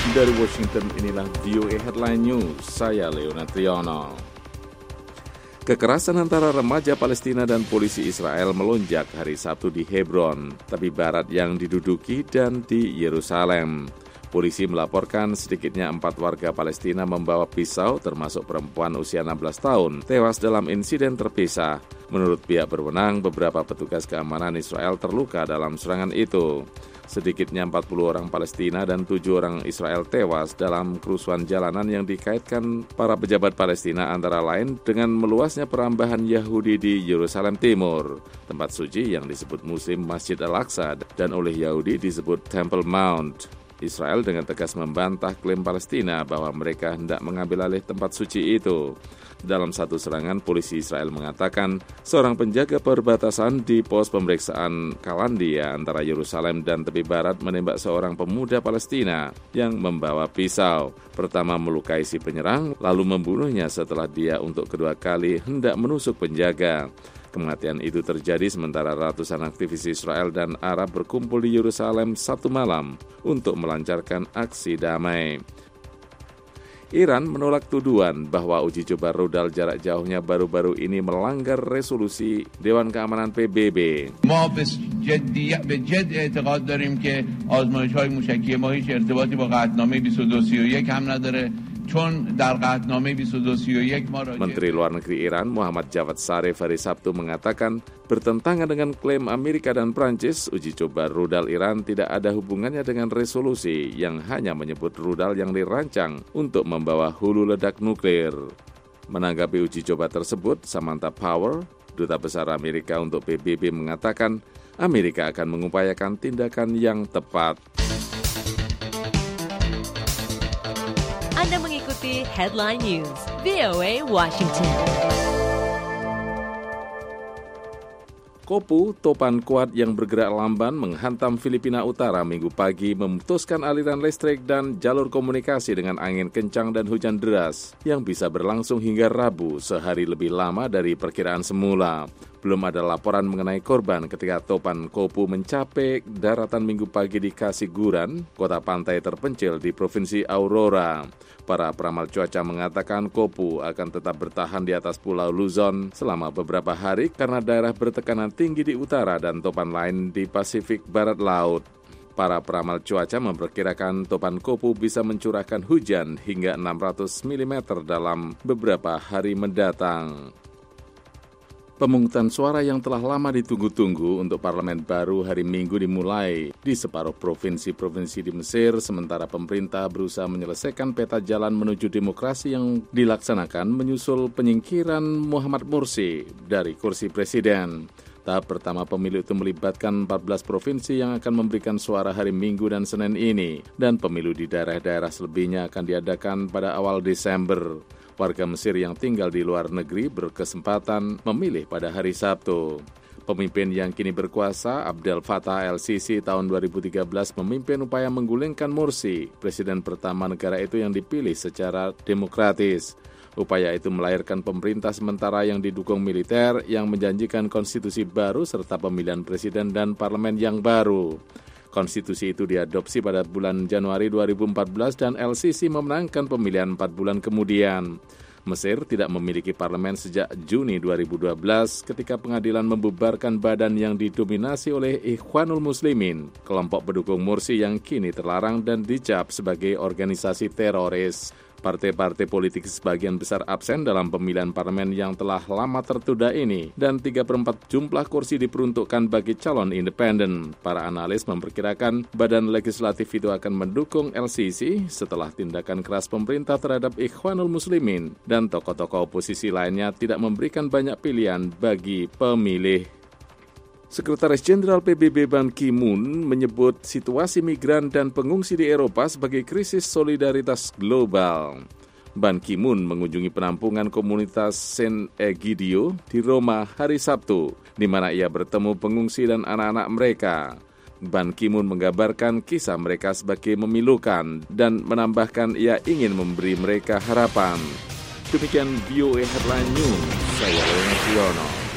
Dari Washington, inilah VOA Headline News. Saya Leonard Triono. Kekerasan antara remaja Palestina dan polisi Israel melonjak hari Sabtu di Hebron, tepi barat yang diduduki, dan di Yerusalem. Polisi melaporkan sedikitnya 4 warga Palestina membawa pisau, termasuk perempuan usia 16 tahun, tewas dalam insiden terpisah. Menurut pihak berwenang, beberapa petugas keamanan Israel terluka dalam serangan itu. Sedikitnya 40 orang Palestina dan 7 orang Israel tewas dalam kerusuhan jalanan yang dikaitkan para pejabat Palestina antara lain dengan meluasnya perambahan Yahudi di Yerusalem Timur, tempat suci yang disebut Muslim Masjid Al-Aqsa dan oleh Yahudi disebut Temple Mount. Israel dengan tegas membantah klaim Palestina bahwa mereka hendak mengambil alih tempat suci itu. Dalam satu serangan, polisi Israel mengatakan seorang penjaga perbatasan di pos pemeriksaan Kalandia antara Yerusalem dan tepi barat menembak seorang pemuda Palestina yang membawa pisau. Pertama melukai si penyerang, lalu membunuhnya setelah dia untuk kedua kali hendak menusuk penjaga. Kematian itu terjadi sementara ratusan aktivis Israel dan Arab berkumpul di Yerusalem Sabtu malam untuk melancarkan aksi damai. Iran menolak tuduhan bahwa uji coba rudal jarak jauhnya baru-baru ini melanggar resolusi Dewan Keamanan PBB. ما به جد اعتقاد داریم که آزمایش‌های موشکی ما هیچ ارتباطی با قطعنامه 2231 هم نداره. Menteri Luar Negeri Iran Muhammad Javad Zarif hari Sabtu mengatakan bertentangan dengan klaim Amerika dan Prancis, uji coba rudal Iran tidak ada hubungannya dengan resolusi yang hanya menyebut rudal yang dirancang untuk membawa hulu ledak nuklir. Menanggapi uji coba tersebut, Samantha Power, Duta Besar Amerika untuk PBB mengatakan Amerika akan mengupayakan tindakan yang tepat. Anda mengikuti Headline News, VOA Washington. Kopu, topan kuat yang bergerak lamban menghantam Filipina Utara Minggu pagi memutuskan aliran listrik dan jalur komunikasi dengan angin kencang dan hujan deras yang bisa berlangsung hingga Rabu, sehari lebih lama dari perkiraan semula. Belum ada laporan mengenai korban ketika topan Kopu mencapai daratan Minggu pagi di Kasiguran, kota pantai terpencil di Provinsi Aurora. Para peramal cuaca mengatakan Kopu akan tetap bertahan di atas Pulau Luzon selama beberapa hari karena daerah bertekanan tinggi di utara dan topan lain di Pasifik Barat Laut. Para peramal cuaca memperkirakan topan Kopu bisa mencurahkan hujan hingga 600 mm dalam beberapa hari mendatang. Pemungutan suara yang telah lama ditunggu-tunggu untuk parlemen baru hari Minggu dimulai di separuh provinsi-provinsi di Mesir, sementara pemerintah berusaha menyelesaikan peta jalan menuju demokrasi yang dilaksanakan menyusul penyingkiran Muhammad Mursi dari kursi presiden. Tahap pertama pemilu itu melibatkan 14 provinsi yang akan memberikan suara hari Minggu dan Senin ini, dan pemilu di daerah-daerah selebihnya akan diadakan pada awal Desember. Warga Mesir yang tinggal di luar negeri berkesempatan memilih pada hari Sabtu. Pemimpin yang kini berkuasa, Abdel Fattah el-Sisi tahun 2013 memimpin upaya menggulingkan Mursi, presiden pertama negara itu yang dipilih secara demokratis. Upaya itu melahirkan pemerintah sementara yang didukung militer yang menjanjikan konstitusi baru serta pemilihan presiden dan parlemen yang baru. Konstitusi itu diadopsi pada bulan Januari 2014 dan el-Sisi memenangkan pemilihan 4 bulan kemudian. Mesir tidak memiliki parlemen sejak Juni 2012 ketika pengadilan membubarkan badan yang didominasi oleh Ikhwanul Muslimin, kelompok pendukung Mursi yang kini terlarang dan dicap sebagai organisasi teroris. Partai-partai politik sebagian besar absen dalam pemilihan parlemen yang telah lama tertunda ini, dan 3/4 jumlah kursi diperuntukkan bagi calon independen. Para analis memperkirakan badan legislatif itu akan mendukung el-Sisi setelah tindakan keras pemerintah terhadap Ikhwanul Muslimin, dan tokoh-tokoh oposisi lainnya tidak memberikan banyak pilihan bagi pemilih. Sekretaris Jenderal PBB Ban Ki-moon menyebut situasi migran dan pengungsi di Eropa sebagai krisis solidaritas global. Ban Ki-moon mengunjungi penampungan komunitas Saint Egidio di Roma hari Sabtu, di mana ia bertemu pengungsi dan anak-anak mereka. Ban Ki-moon menggambarkan kisah mereka sebagai memilukan dan menambahkan ia ingin memberi mereka harapan. Demikian VOA Headline News, saya Leonard Triono.